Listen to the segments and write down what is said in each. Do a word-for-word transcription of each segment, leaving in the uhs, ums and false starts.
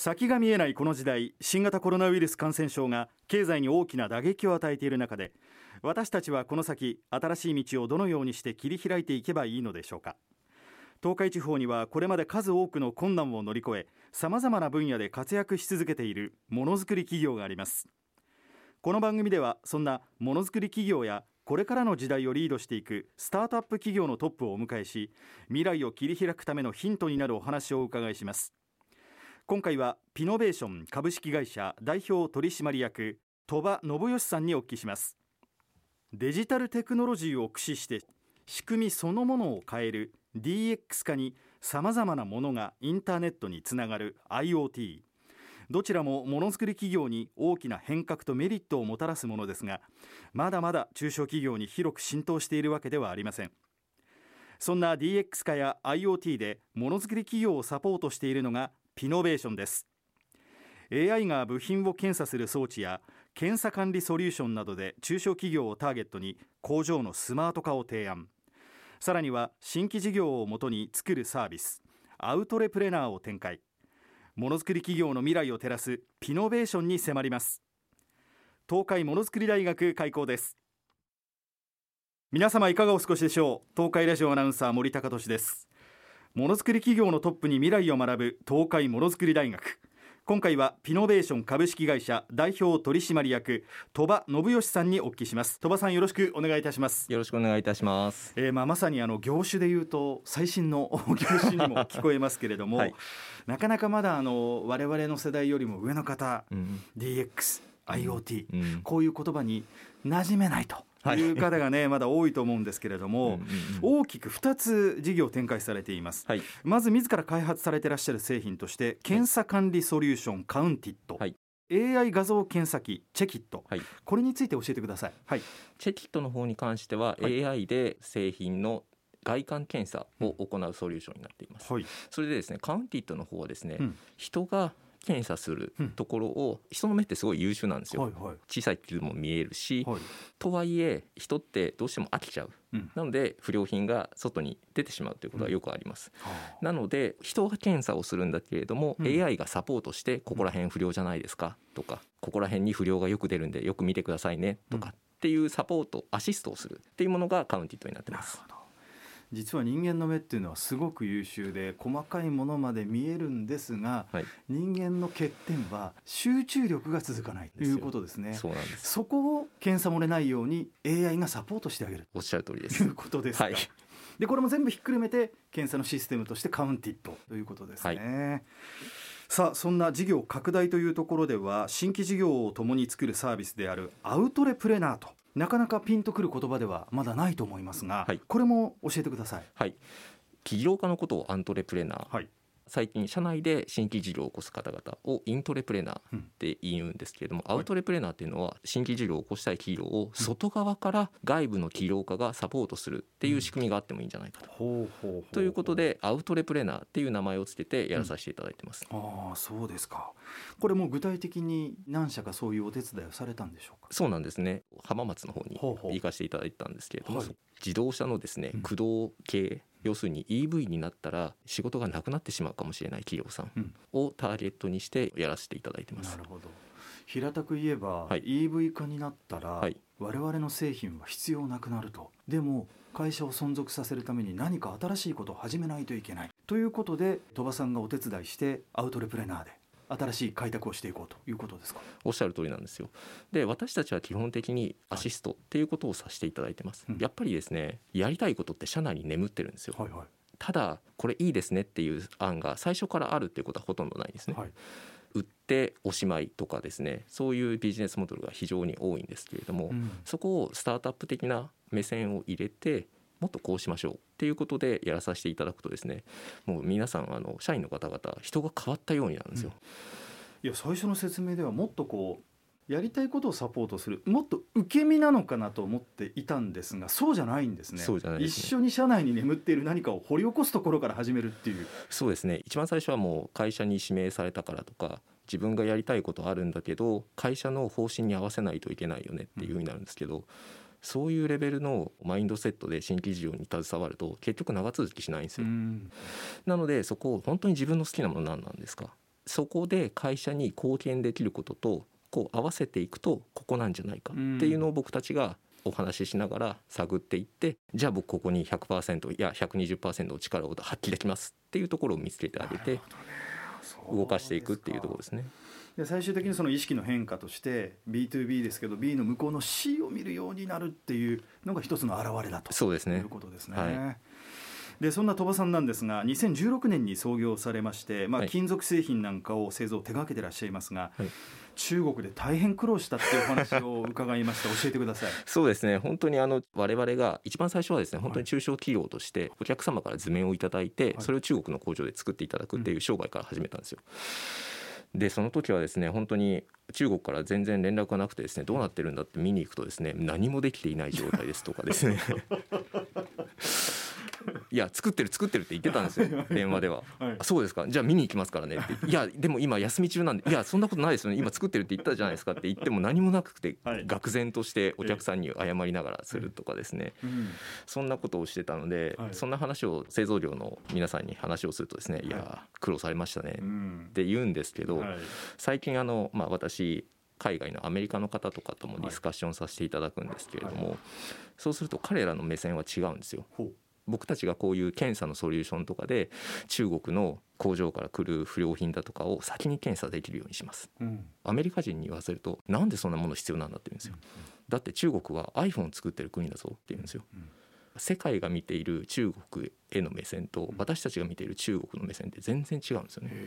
先が見えないこの時代、新型コロナウイルス感染症が経済に大きな打撃を与えている中で、私たちはこの先新しい道をどのようにして切り開いていけばいいのでしょうか。東海地方にはこれまで数多くの困難を乗り越え、さまざまな分野で活躍し続けているものづくり企業があります。この番組ではそんなものづくり企業やこれからの時代をリードしていくスタートアップ企業のトップをお迎えし、未来を切り開くためのヒントになるお話をお伺いします。今回はピノベーション株式会社代表取締役鳥羽信義さんにお聞きします。デジタルテクノロジーを駆使して仕組みそのものを変える ディーエックス 化にさまざまなものがインターネットにつながる IoT、 どちらもものづくり企業に大きな変革とメリットをもたらすものですが、まだまだ中小企業に広く浸透しているわけではありません。そんな ディーエックス 化や IoT でものづくり企業をサポートしているのがピノベーションです。 エーアイ が部品を検査する装置や検査管理ソリューションなどで中小企業をターゲットに工場のスマート化を提案、さらには新規事業をもとに作るサービスアウトレプレナーを展開。ものづくり企業の未来を照らすピノベーションに迫ります。東海ものづくり大学開講です。皆様いかがお過ごしでしょう。東海ラジオアナウンサー森高俊です。ものづくり企業のトップに未来を学ぶ東海ものづくり大学。今回はピノベーション株式会社代表取締役鳥羽信義さんにお聞きします。鳥羽さん、よろしくお願いいたします。 よろしくお願いいたします。 えーまあ、まさにあの業種でいうと最新の業種にも聞こえますけれども、はい、なかなかまだあの我々の世代よりも上の方、うん、ディーエックス、IoT、うん、こういう言葉に馴染めないという方がね、はい、まだ多いと思うんですけれども、うんうんうん、大きくふたつ事業を展開されています、はい、まず自ら開発されていらっしゃる製品として検査管理ソリューションカウンティット、はい、エーアイ 画像検査機チェキット、はい、これについて教えてください、はい、 チェキットの方に関しては、はい、エーアイ で製品の外観検査を行うソリューションになっています、はい、それでですね、カウンティットの方はですね、うん、人が検査するところを、うん、人の目ってすごい優秀なんですよ、はいはい、小さい傷も見えるし、はい、とはいえ人ってどうしても飽きちゃう、うん、なので不良品が外に出てしまうということはよくあります、うん、なので人が検査をするんだけれども、うん、エーアイ がサポートしてここら辺不良じゃないですかとか、ここら辺に不良がよく出るんでよく見てくださいねとかっていうサポート、アシストをするっていうものがカウンティットになってます。 実は人間の目っていうのはすごく優秀で細かいものまで見えるんですが、はい、人間の欠点は集中力が続かないということですね。 そうなんです。 そこを検査漏れないように エーアイ がサポートしてあげる。 おっしゃる通りです。 ということですか、はい、でこれも全部ひっくるめて検査のシステムとしてカウンティットということですね、はい。さあ、そんな事業拡大というところでは新規事業を共に作るサービスであるアウトレプレナーと、なかなかピンとくる言葉ではまだないと思いますが、はい、これも教えてください。 はい、起業家のことをアントレプレナー、はい、最近社内で新規事業を起こす方々をイントレプレナーって言うんですけれども、うん、アウトレプレナーっていうのは新規事業を起こしたい企業を外側から外部の起業家がサポートするっていう仕組みがあってもいいんじゃないかと、うん、ということでアウトレプレナーっていう名前をつけてやらさせていただいてます、 うん、ああ、そうですか。これも具体的に何社かそういうお手伝いをされたんでしょうか。 そうなんですね。浜松の方に行かせていただいたんですけれども、はい、自動車のですね、駆動系、要するに イーブイ になったら仕事がなくなってしまうかもしれない企業さんをターゲットにしてやらせていただいてます、 うん、なるほど。平たく言えば、はい、イーブイ 化になったら、はい、我々の製品は必要なくなると。でも会社を存続させるために何か新しいことを始めないといけないということで、鳥羽さんがお手伝いしてアウトレプレナーで新しい開拓をしていこうということですか。 おっしゃる通りなんですよ。で、私たちは基本的にアシストっていうことをさせていただいてます、はい、やっぱりですね、やりたいことって社内に眠ってるんですよ、はいはい、ただこれいいですねっていう案が最初からあるっていうことはほとんどないですね、はい、売っておしまいとかですね、そういうビジネスモデルが非常に多いんですけれども、うん、そこをスタートアップ的な目線を入れてもっとこうしましょうっていうことでやらさせていただくとですね、もう皆さんあの社員の方々人が変わったようになるんですよ、 うん、いや最初の説明ではもっとこうやりたいことをサポートする、もっと受け身なのかなと思っていたんですが、そうじゃないんですね。 そうじゃないですね。 一緒に社内に眠っている何かを掘り起こすところから始めるっていう。 そうですね。一番最初はもう会社に指名されたからとか自分がやりたいことあるんだけど会社の方針に合わせないといけないよねっていう風になるんですけど、うん、そういうレベルのマインドセットで新規事業に携わると結局長続きしないんですよ。なのでそこを本当に自分の好きなもの何なんですか、 そこで会社に貢献できることとこう合わせていくとここなんじゃないかっていうのを僕たちがお話ししながら探っていって、じゃあ僕ここに ひゃくパーセント いや ひゃくにじゅっパーセント の力を発揮できますっていうところを見つけてあげて動かしていくっていうところですね。 で最終的にその意識の変化として ビーツービー ですけど B の向こうの C を見るようになるっていうのが一つの表れだとそうですね、 いうことですね。 はい、 でそんな鳥羽さんなんですがにせんじゅうろくねんに創業されまして、まあ、金属製品なんかを製造手掛けてらっしゃいますが、はい、中国で大変苦労したっていうお話を伺いました教えてください。 そうですね、本当にあの我々が一番最初はですね本当に中小企業としてお客様から図面をいただいて、はい、それを中国の工場で作っていただくっていう商売から始めたんですよ。うん、でその時はですね本当に中国から全然連絡がなくてですねどうなってるんだって見に行くとですね何もできていない状態ですとかですねいや作ってる作ってるって言ってたんですよ電話では、はい、そうですかじゃあ見に行きますからねっていやでも今休み中なんでいやそんなことないですよね今作ってるって言ったじゃないですかって言っても何もなくて、はい、愕然としてお客さんに謝りながらするとかですね、うん、そんなことをしてたので、はい、そんな話を製造業の皆さんに話をするとですねいや苦労されましたねって言うんですけど、はい、最近あの、まあ、私海外のアメリカの方とかともディスカッションさせていただくんですけれども、はいはい、そうすると彼らの目線は違うんですよ。僕たちがこういう検査のソリューションとかで中国の工場から来る不良品だとかを先に検査できるようにします、うん、アメリカ人に言わせるとなんでそんなもの必要なんだって言うんですよ、うん、だって中国は iPhone 作ってる国だぞって言うんですよ、うん、世界が見ている中国への目線と私たちが見ている中国の目線って全然違うんですよね。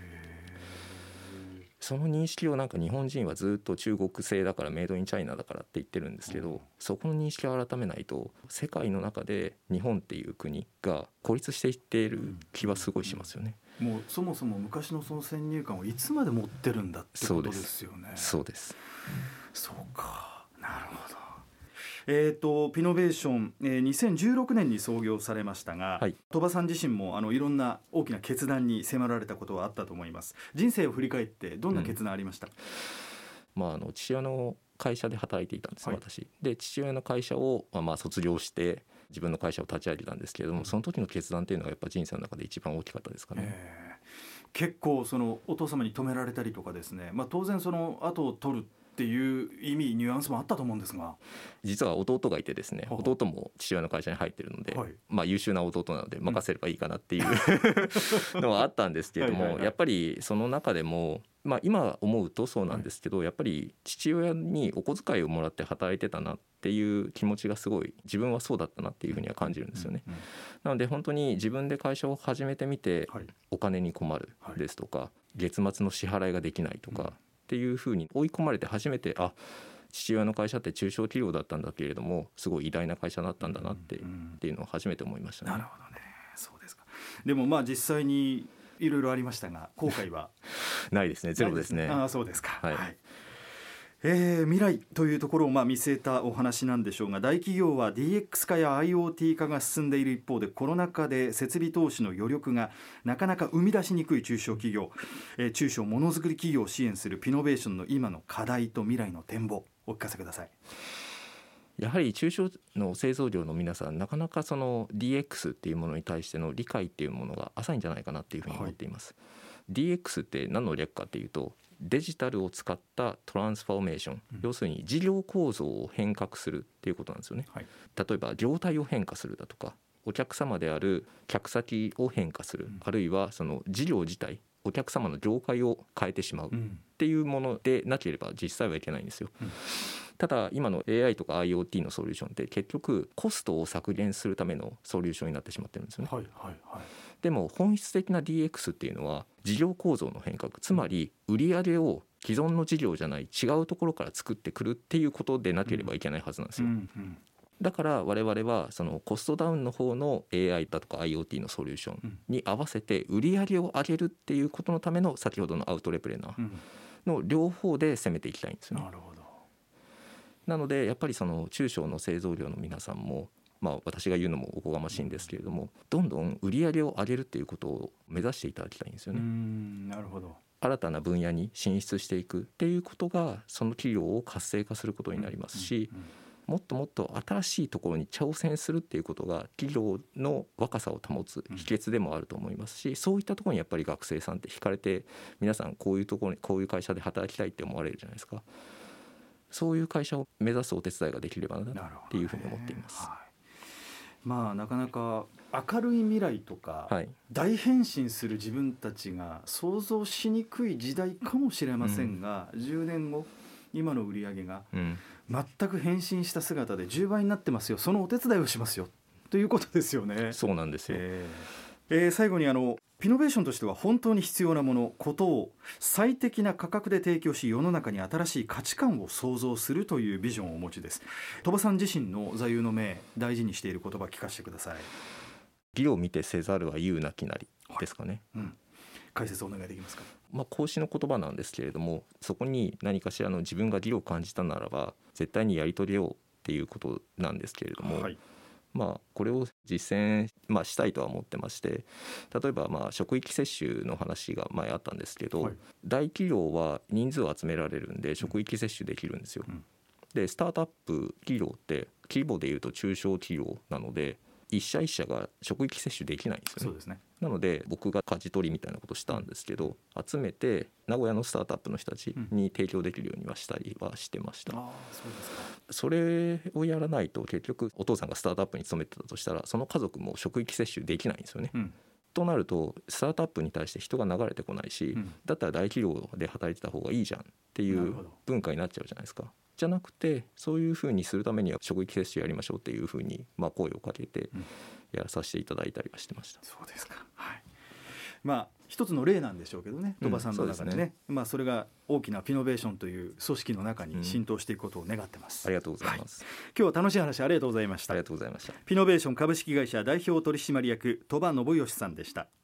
その認識をなんか日本人はずっと中国製だからメイドインチャイナだからって言ってるんですけど、そこの認識を改めないと世界の中で日本っていう国が孤立していっている気はすごいしますよね。 もうそもそも昔のその先入観をいつまで持ってるんだってことですよね。 そうです、 そうか、なるほど。えー、とピノベーション、えー、にせんじゅうろくねんに創業されましたが、はい、鳥羽さん自身もあのいろんな大きな決断に迫られたことはあったと思います。人生を振り返ってどんな決断ありました？ うんまあ、あの父親の会社で働いていたんです、はい、私で父親の会社を、まあ、まあ卒業して自分の会社を立ち上げたんですけれども、その時の決断というのがやっぱ人生の中で一番大きかったですかね。 えー、結構そのお父様に止められたりとかですね、まあ、当然その後を取るっていう意味ニュアンスもあったと思うんですが、 実は弟がいてですね弟も父親の会社に入ってるので、はいまあ、優秀な弟なので任せればいいかなっていう、うん、のはあったんですけれどもはいはい、はい、やっぱりその中でも、まあ、今思うとそうなんですけど、はい、やっぱり父親にお小遣いをもらって働いてたなっていう気持ちがすごい自分はそうだったなっていうふうには感じるんですよね、うんうんうん、なので本当に自分で会社を始めてみて、はい、お金に困るですとか、はい、月末の支払いができないとか、うんっていうふうに追い込まれて初めてあ父親の会社って中小企業だったんだけれどもすごい偉大な会社だったんだなって、うんうん、っていうのを初めて思いましたね。 なるほどね、そうですか。でもまあ実際にいろいろありましたが後悔はないですね、ゼロですね。 ああそうですか、 はいはいえー、未来というところをまあ見据えたお話なんでしょうが、大企業は ディーエックス 化や IoT 化が進んでいる一方でコロナ禍で設備投資の余力がなかなか生み出しにくい中小企業、えー、中小ものづくり企業を支援するピノベーションの今の課題と未来の展望お聞かせください。 やはり中小の製造業の皆さんなかなかその ディーエックス っていうものに対しての理解っていうものが浅いんじゃないかなっていうふうに思っています、はい、ディーエックス って何の略かっていうとデジタルを使ったトランスフォーメーション、うん、要するに事業構造を変革するっていうことなんですよね、はい、例えば業態を変化するだとかお客様である客先を変化する、うん、あるいはその事業自体お客様の業界を変えてしまうっていうものでなければ実際はいけないんですよ、うん、ただ今の エーアイ とか IoT のソリューションって結局コストを削減するためのソリューションになってしまってるんですよね、はいはいはい、でも本質的な ディーエックス っていうのは事業構造の変革、つまり売上を既存の事業じゃない違うところから作ってくるっていうことでなければいけないはずなんですよ、うんうんうん、だから我々はそのコストダウンの方の エーアイ だとか IoT のソリューションに合わせて売上を上げるっていうことのための先ほどのアウトレプレナーの両方で攻めていきたいんですよね、うん、なるほど。なのでやっぱりその中小の製造業の皆さんもまあ、私が言うのもおこがましいんですけれどもどんどん売り上げを上げるっていうことを目指していただきたいんですよね。 うーん、なるほど。 新たな分野に進出していくっていうことがその企業を活性化することになりますし、うんうんうん、 もっともっと新しいところに挑戦するっていうことが企業の若さを保つ秘訣でもあると思いますし、そういったところにやっぱり学生さんって惹かれて、皆さんこういうところにこういう会社で働きたいって思われるじゃないですか。そういう会社を目指すお手伝いができればなっていうふうに思っています。 はい、まあなかなか明るい未来とか、 はい、 大変身する自分たちが想像しにくい時代かもしれませんが、うん、じゅうねんご今の売り上げが全く変身した姿でじゅうばいになってますよ、そのお手伝いをしますよということですよね。 そうなんですよ、 えーえー、最後にあのピノベーションとしては本当に必要なものことを最適な価格で提供し、世の中に新しい価値観を創造するというビジョンをお持ちです。鳥羽さん自身の座右の銘、大事にしている言葉聞かせてください。 義を見てせざるは言うなきなりですかね。 はい、うん、解説お願いできますか。 まあ、孔子の言葉なんですけれども、そこに何かしらの自分が義を感じたならば絶対にやり遂げようっていうことなんですけれども、はい、まあ、これを実践、まあ、したいとは思ってまして、例えばまあ職域接種の話が前あったんですけど、はい、大企業は人数を集められるんで職域接種できるんですよ、うん、でスタートアップ企業って規模でいうと中小企業なので一社一社が職域接種できないんですよね。 そうですね。 なので僕が舵取りみたいなことしたんですけど、集めて名古屋のスタートアップの人たちに提供できるようにはしたりはしてました、うん、あ、そうですか。それをやらないと結局お父さんがスタートアップに勤めてたとしたらその家族も職域接種できないんですよね、うん、となるとスタートアップに対して人が流れてこないし、うん、だったら大企業で働いてた方がいいじゃんっていう文化になっちゃうじゃないですか。じゃなくてそういうふうにするためには職域接種やりましょうっていうふうにまあ声をかけてやらさせていただいたりはしてました、 うん、そうですか、はい。まあ一つの例なんでしょうけどね、鳥羽さんの中でね、うん、そうですね。まあ、それが大きなピノベーションという組織の中に浸透していくことを願ってます、 うん、ありがとうございます、 はい、今日は楽しい話ありがとうございました。 ありがとうございました。 ピノベーション株式会社代表取締役鳥羽信義さんでした。